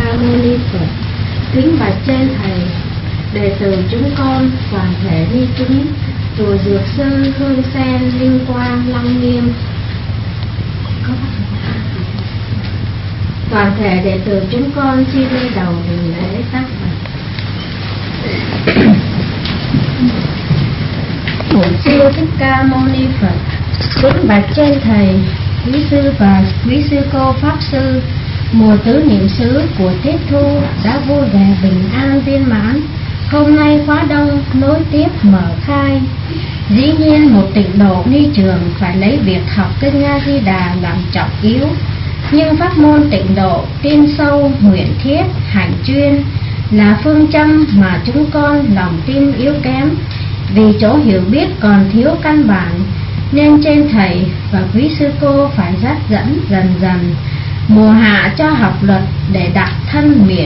Mâu Ni Phật. Kính bạch trên thầy, đệ tử chúng con toàn thể ni chúng chùa Dược Sư Hương Sen Linh Quang Lăng Nghiêm. Toàn thể đệ tử chúng con xin lên đầu đảnh lễ tác bạch. Bổn Sư Thích Ca Mâu Ni Phật. Kính bạch trên thầy, quý sư và quý sư cô pháp sư, mùa tứ niệm xứ của Tiết Thu đã vui vẻ bình an viên mãn. Hôm nay khóa đông nối tiếp mở khai. Dĩ nhiên một tịnh độ ni trường phải lấy việc học kinh A Di Đà làm trọng yếu, nhưng pháp môn tịnh độ tin sâu nguyện thiết hành chuyên là phương châm mà chúng con lòng tin yếu kém, vì chỗ hiểu biết còn thiếu căn bản, nên trên thầy và quý sư cô phải dắt dẫn dần dần. Mùa hạ cho học luật để đặt thân miệng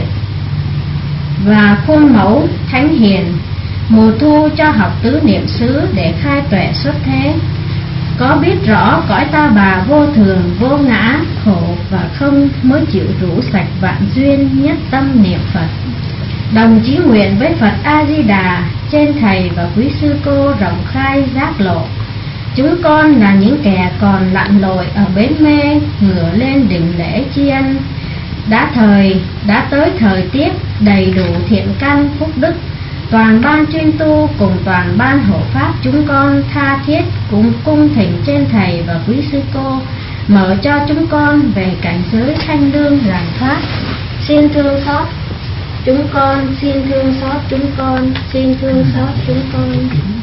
và khuôn mẫu thánh hiền, mùa thu cho học tứ niệm xứ để khai tuệ xuất thế. Có biết rõ cõi ta bà vô thường vô ngã khổ và không, mới chịu rũ sạch vạn duyên, nhất tâm niệm Phật. Đồng chí nguyện với Phật A Di Đà, trên thầy và quý sư cô rộng khai giác lộ. Chúng con là những kẻ còn lặn lội ở bến mê, ngửa lên đỉnh lễ tri ân. Đã tới thời tiết đầy đủ thiện căn phúc đức, toàn ban chuyên tu cùng toàn ban hộ pháp chúng con tha thiết cùng cung thỉnh trên thầy và quý sư cô mở cho chúng con về cảnh giới thanh lương giải thoát. Xin thương xót chúng con, xin thương xót chúng con, xin thương xót chúng con.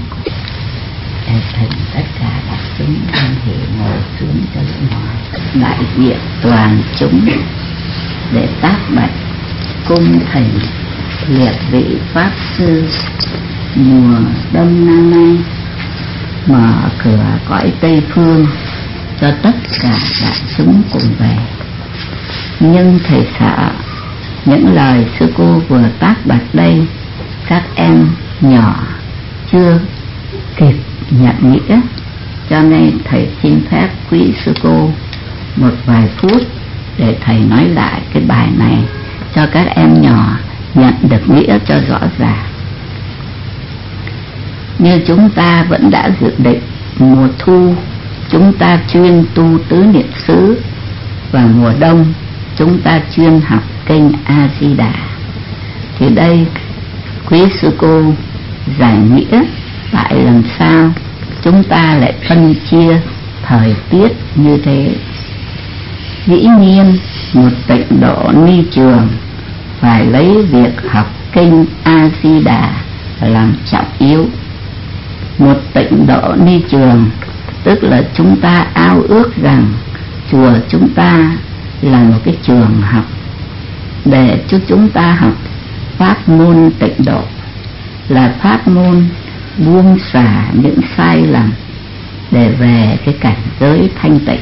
Thỉnh tất cả đại chúng an hệ ngồi xuống cho ngoài đại diện toàn chúng để tác bạch cung thỉnh liệt vị pháp sư mùa đông năm nay mở cửa cõi Tây Phương cho tất cả đại chúng cùng về. Nhưng thầy sợ những lời sư cô vừa tác bạch đây các em nhỏ chưa kịp nhận nghĩa, cho nên thầy xin phép quý sư cô một vài phút để thầy nói lại cái bài này cho các em nhỏ nhận được nghĩa cho rõ ràng. Như chúng ta vẫn đã dự định mùa thu chúng ta chuyên tu tứ niệm xứ, và mùa đông chúng ta chuyên học kinh A Di Đà, thì đây quý sư cô giải nghĩa tại làm sao chúng ta lại phân chia thời tiết như thế. Dĩ nhiên một tịnh độ ni trường phải lấy việc học kinh A Di Đà làm trọng yếu. Một tịnh độ ni trường tức là chúng ta ao ước rằng chùa chúng ta là một cái trường học để cho chúng ta học pháp môn tịnh độ, là pháp môn buông xả những sai lầm để về cái cảnh giới thanh tịnh.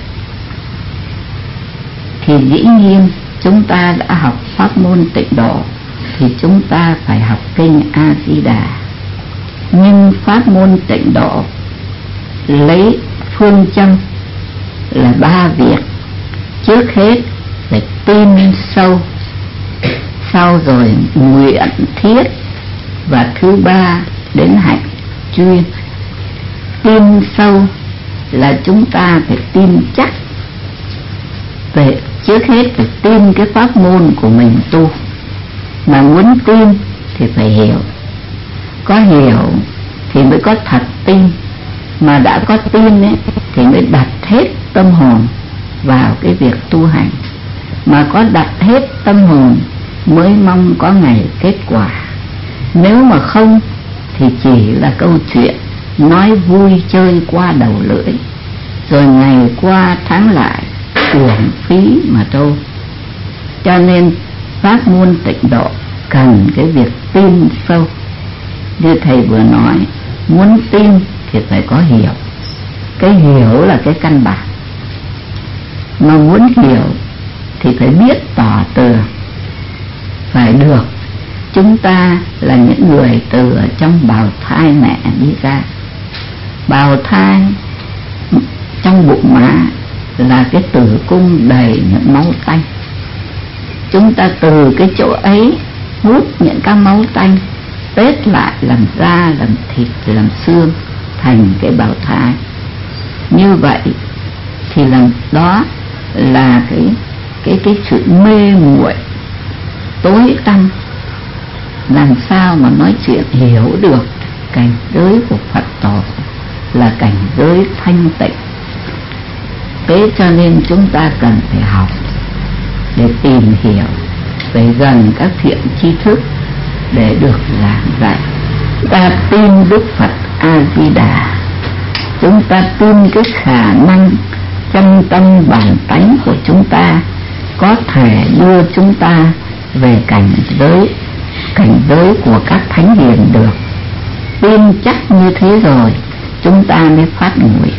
Thì dĩ nhiên chúng ta đã học pháp môn tịnh độ thì chúng ta phải học kinh A Di Đà. Nhưng pháp môn tịnh độ lấy phương châm là 3 việc. Trước hết phải tin sâu, sau rồi nguyện thiết, và thứ 3 đến hạnh chuyên. Tin sâu là chúng ta phải tin chắc về, trước hết phải tin cái pháp môn của mình tu. Mà muốn tin thì phải hiểu, có hiểu thì mới có thật tin. Mà đã có tin ấy, thì mới đặt hết tâm hồn vào cái việc tu hành. Mà có đặt hết tâm hồn mới mong có ngày kết quả. Nếu mà không thì chỉ là câu chuyện nói vui chơi qua đầu lưỡi, rồi ngày qua tháng lại uổng phí mà thôi. Cho nên pháp môn tịnh độ cần cái việc tin sâu. Như thầy vừa nói, muốn tin thì phải có hiểu. Cái hiểu là cái căn bản. Mà muốn hiểu thì phải biết tỏ tường, phải được. Chúng ta là những người từ ở trong bào thai mẹ đi ra. Bào thai trong bụng má là cái tử cung đầy những máu tanh. chúng ta từ cái chỗ ấy hút những cái máu tanh tết lại làm da, làm thịt, làm xương thành cái bào thai. Như vậy thì làm đó là cái sự mê muội tối tăm. Làm sao mà nói chuyện hiểu được cảnh giới của Phật tổ là cảnh giới thanh tịnh. Thế cho nên chúng ta cần phải học để tìm hiểu, phải gần các thiện tri thức để được giảng dạy. Ta tin Đức Phật A Di Đà, chúng ta tin cái khả năng chân tâm bản tánh của chúng ta có thể đưa chúng ta về cảnh giới của các thánh hiền được. Tin chắc như thế rồi chúng ta mới phát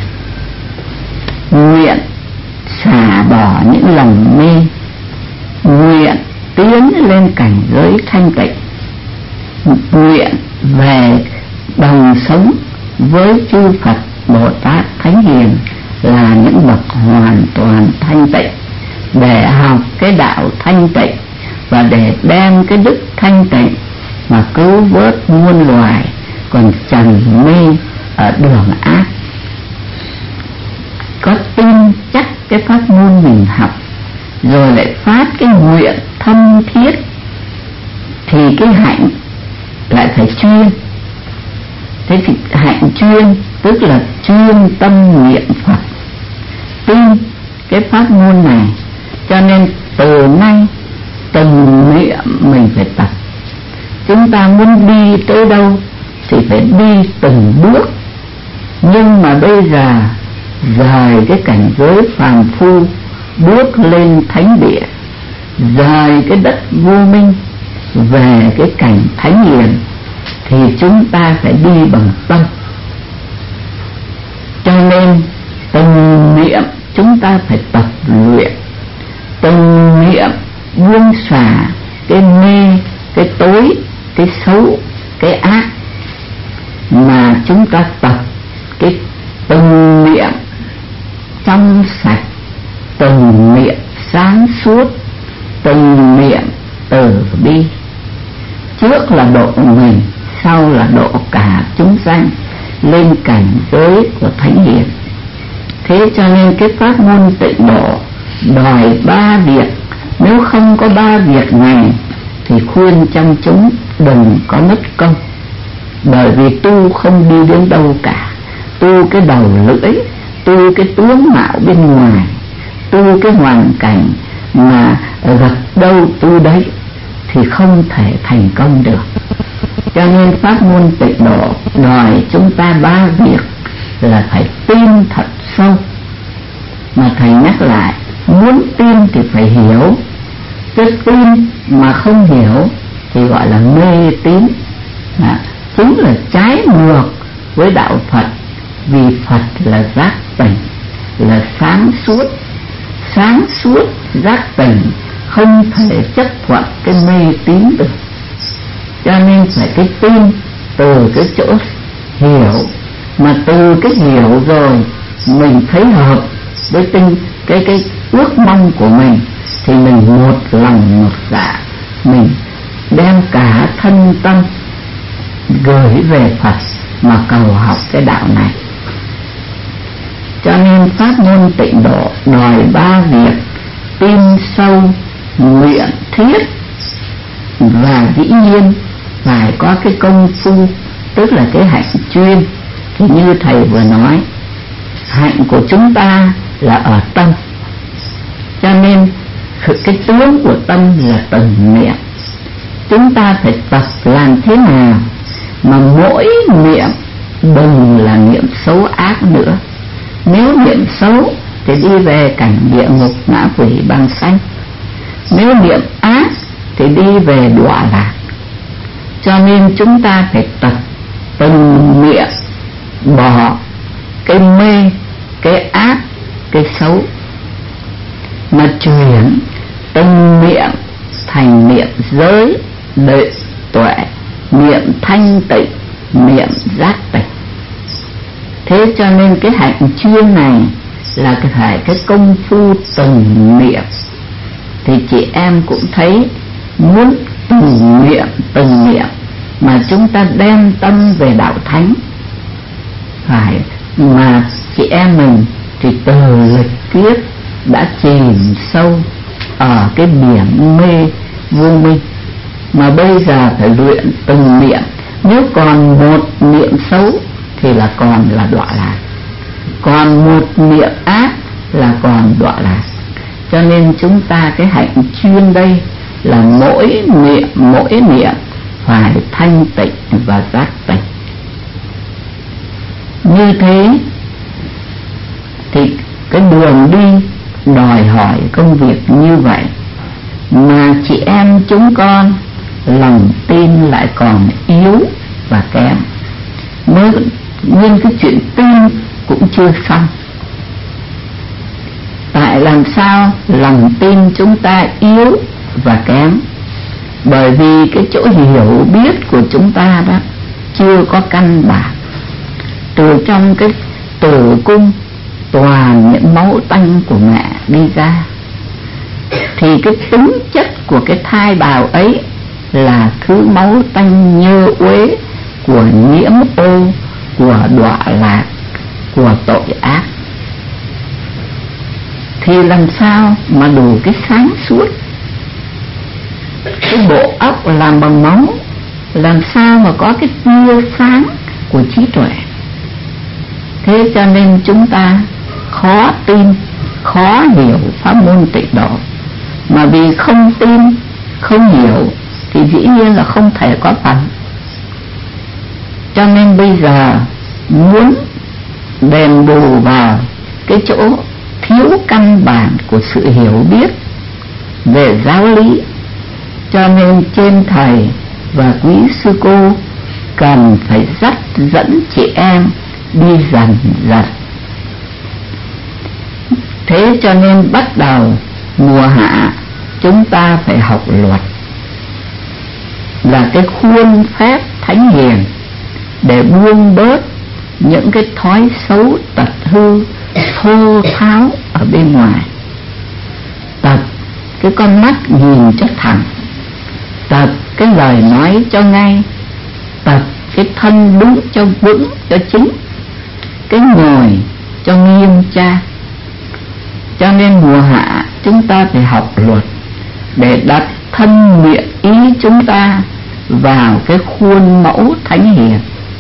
nguyện xả bỏ những lòng mê, nguyện tiến lên cảnh giới thanh tịnh, nguyện về đồng sống với chư Phật Bồ Tát Thánh Hiền là những bậc hoàn toàn thanh tịnh, để học cái đạo thanh tịnh và để đem cái đức thanh tịnh mà cứu vớt muôn loài còn trần mê ở đường ác. Có tin chắc cái pháp môn mình học rồi lại phát cái nguyện thâm thiết thì cái hạnh lại phải chuyên. Thế thì hạnh chuyên tức là chuyên tâm niệm Phật, tin cái pháp môn này. Cho nên từ nay từng niệm mình phải tập. Chúng ta muốn đi tới đâu thì phải đi từng bước. Nhưng mà bây giờ rời cái cảnh giới phàm phu bước lên thánh địa, rời cái đất vô minh về cái cảnh thánh hiền, thì chúng ta phải đi bằng tâm. Cho nên từng niệm chúng ta phải tập luyện, từng niệm buông xả cái mê, cái tối, cái xấu, cái ác, mà chúng ta tập cái từng niệm trong sạch, từng niệm sáng suốt, từng niệm từ bi. Trước là độ mình, sau là độ cả chúng sanh lên cảnh giới của thánh hiền. Thế cho nên cái pháp môn tịnh độ đòi 3 việc. Nếu không có 3 việc này thì khuyên trong chúng đừng có mất công. Bởi vì tu không đi đến đâu cả. Tu cái đầu lưỡi, tu cái tướng mạo bên ngoài, tu cái hoàn cảnh mà gặp đâu tu đấy thì không thể thành công được. Cho nên pháp môn tịnh độ đòi chúng ta 3 việc là phải tin thật sâu. Mà thầy nhắc lại, muốn tin thì phải hiểu. Cái tin mà không hiểu thì gọi là mê tín, chính là trái ngược với đạo Phật. Vì Phật là giác tỉnh, là sáng suốt giác tỉnh, không thể chấp thuận cái mê tín được. Cho nên phải cái tin từ cái chỗ hiểu, mà từ cái hiểu rồi mình thấy hợp với cái ước mong của mình thì mình một lòng một dạ, mình đem cả thân tâm gửi về Phật mà cầu học cái đạo này. Cho nên pháp môn tịnh độ đòi 3 việc: tin sâu, nguyện thiết, và dĩ nhiên phải có cái công phu, tức là cái hạnh chuyên. Thì như thầy vừa nói, hạnh của chúng ta là ở tâm. Cho nên cái tướng của tâm là từng niệm. Chúng ta phải tập làm thế nào mà mỗi niệm đừng là niệm xấu ác nữa. Nếu niệm xấu thì đi về cảnh địa ngục ngã quỷ băng xanh. Nếu niệm ác thì đi về đọa lạc. Cho nên chúng ta phải tập từng niệm bỏ cái mê, cái ác, cái xấu, mà chuyển từng niệm thành niệm giới, định, tuệ, niệm thanh tịnh, niệm giác tịnh. Thế cho nên cái hạnh chuyên này là cái công phu từng niệm thì chị em cũng thấy muốn từng niệm mà chúng ta đem tâm về đạo thánh. Phải, mà chị em mình thì từ lịch kiếp đã chìm sâu ở cái biển mê vô minh, mà bây giờ phải luyện từng niệm. Nếu còn một niệm xấu thì là còn là đọa lạc, còn một niệm ác là còn đọa lạc. Cho nên chúng ta cái hạnh chuyên đây là mỗi niệm phải thanh tịnh và giác tịnh. Như thế thì cái đường đi đòi hỏi công việc như vậy, mà chị em chúng con lòng tin lại còn yếu và kém. Mới nguyên cái chuyện tin cũng chưa xong. Tại làm sao lòng tin chúng ta yếu và kém? Bởi vì cái chỗ hiểu biết của chúng ta đó chưa có căn bản. Từ trong cái tử cung toàn những máu tanh của mẹ đi ra, thì cái tính chất của cái thai bào ấy là thứ máu tanh nhơ uế của nhiễm ô, của đọa lạc, của tội ác. Thì làm sao mà đủ cái sáng suốt? Cái bộ óc làm bằng máu, làm sao mà có cái tia sáng của trí tuệ? Thế cho nên chúng ta khó tin, khó hiểu pháp môn Tịnh Độ. Mà vì không tin, không hiểu thì dĩ nhiên là không thể có phần. Cho nên bây giờ muốn đền bù vào cái chỗ thiếu căn bản của sự hiểu biết về giáo lý, cho nên trên thầy và quý sư cô cần phải dắt dẫn chị em đi dần dần. Thế cho nên bắt đầu mùa hạ chúng ta phải học luật, là cái khuôn phép thánh hiền để buông bớt những cái thói xấu tật hư thô tháo ở bên ngoài. Tập cái con mắt nhìn cho thẳng, tập cái lời nói cho ngay, tập cái thân đúng cho vững cho chính, cái ngồi cho nghiêm tra. Cho nên mùa hạ chúng ta phải học luật để đặt thân miệng ý chúng ta vào cái khuôn mẫu thánh hiền.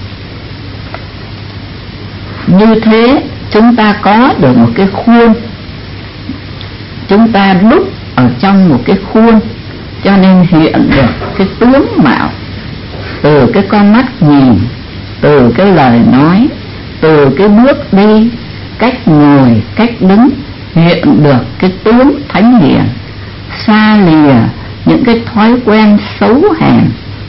Như thế chúng ta có được một cái khuôn, chúng ta đúc ở trong một cái khuôn, cho nên hiện được cái tướng mạo. Từ cái con mắt nhìn, từ cái lời nói, từ cái bước đi, cách ngồi, cách đứng, hiện được cái tướng thánh hiền, xa lìa những cái thói quen xấu hèn.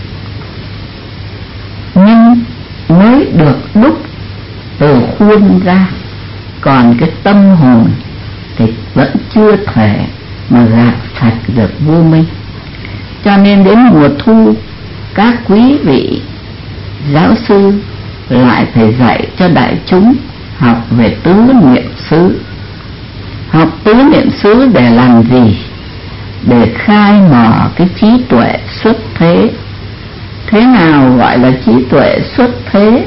Nhưng mới được đúc từ khuôn ra, còn cái tâm hồn thì vẫn chưa thể mà gạt sạch được vô minh. Cho nên đến mùa thu, các quý vị giáo sư lại phải dạy cho đại chúng học về tứ niệm xứ. Học tứ niệm xứ để làm gì? Để khai mở cái trí tuệ xuất thế. Thế nào gọi là trí tuệ xuất thế?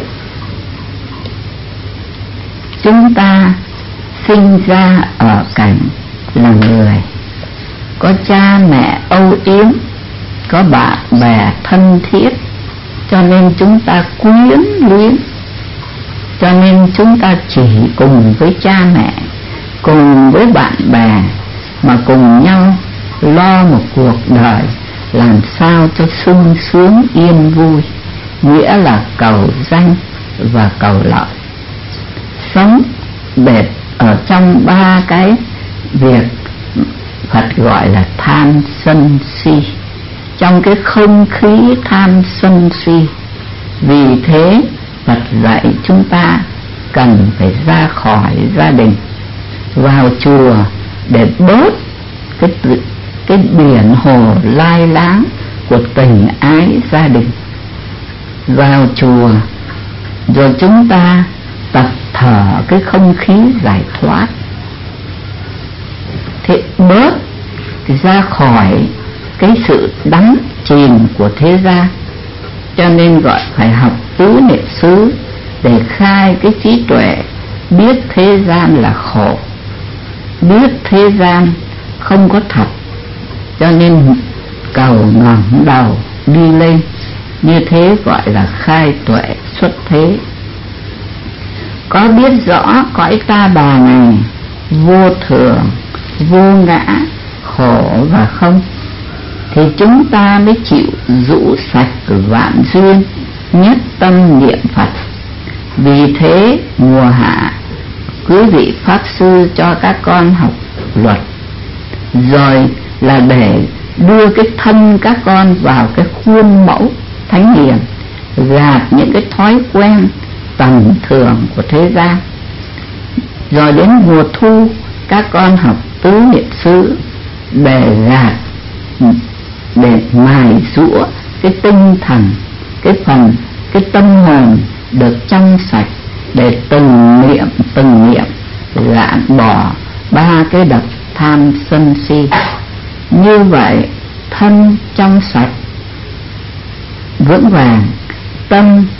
Chúng ta sinh ra ở cảnh là người, có cha mẹ âu yếm, có bạn bè thân thiết, cho nên chúng ta quyến luyến. Cho nên chúng ta chỉ cùng với cha mẹ, cùng với bạn bè mà cùng nhau lo một cuộc đời làm sao cho sung sướng yên vui, nghĩa là cầu danh và cầu lợi. Sống để ở trong ba cái việc Phật gọi là tham sân si, trong cái không khí tham sân si. Vì thế Phật dạy chúng ta cần phải ra khỏi gia đình, vào chùa để bớt cái biển hồ lai láng của tình ái gia đình. Vào chùa rồi chúng ta tập thở cái không khí giải thoát, thì bớt ra khỏi cái sự đắm chìm của thế gian. Cho nên gọi phải học tứ niệm xứ để khai cái trí tuệ, biết thế gian là khổ, biết thế gian không có thật. Cho nên cầu ngẩng đầu đi lên, như thế gọi là khai tuệ xuất thế. Có biết rõ cõi ta bà này vô thường, vô ngã, khổ và không, thì chúng ta mới chịu rũ sạch vạn duyên, nhất tâm niệm Phật. Vì thế mùa hạ quý vị pháp sư cho các con học luật, rồi là để đưa cái thân các con vào cái khuôn mẫu thánh hiền, gạt những cái thói quen tầm thường của thế gian. Rồi đến mùa thu các con học tứ niệm xứ để gạt, để mài giũa cái tinh thần, cái tâm hồn được trong sạch, để từng niệm gạt bỏ ba cái độc tham sân si. Như vậy thân trong sạch vững vàng, tâm